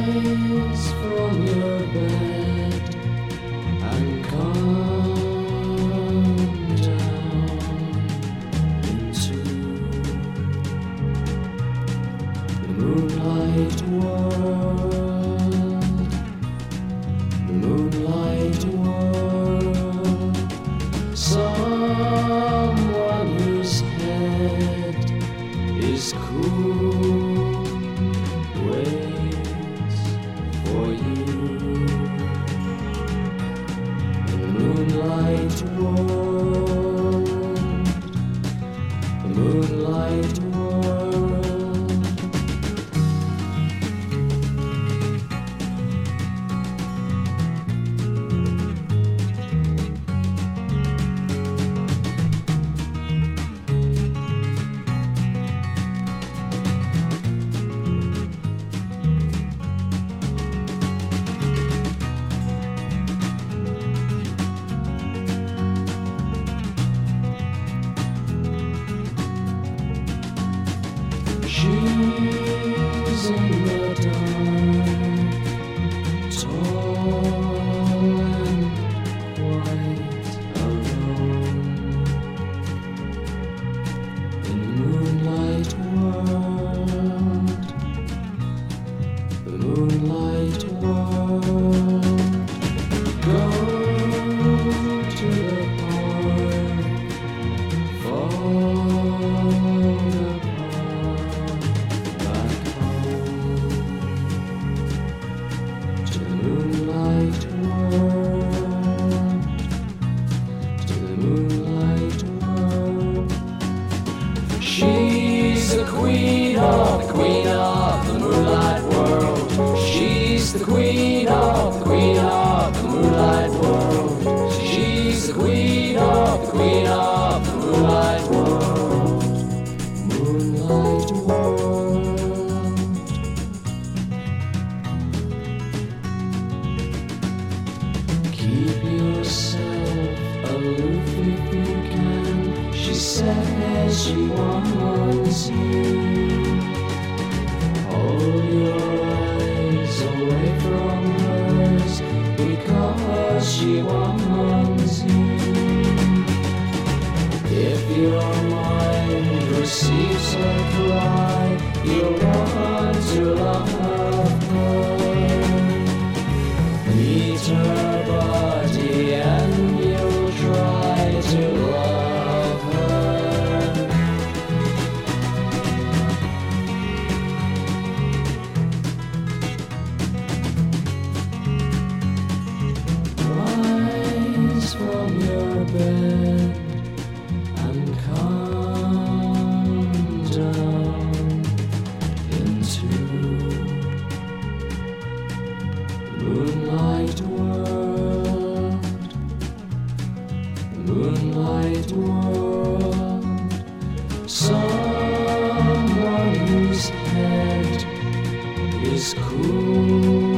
Rise from your bed and come down into the moonlight world, the moonlight world. Someone whose head is cool waits for you. The moonlight world, the moonlight world. She's in the dark, tall and quite alone. In the moonlight world, the moonlight world. Go to the park, fall apart. Back home to the moonlight world, to the moonlight world. She's the queen of the moonlight world. She's the queen of the moonlight world. She's the queen of the moonlight world. Moonlight world. Keep yourself aloof if you can. She says she wants you. Hold your eyes away from hers because she wants you. If your mind receives her cry, you'll want to love her. Meet her body and you'll try to love her. Rise from your bed and come down into the moonlight world, the moonlight world. Someone whose head is cool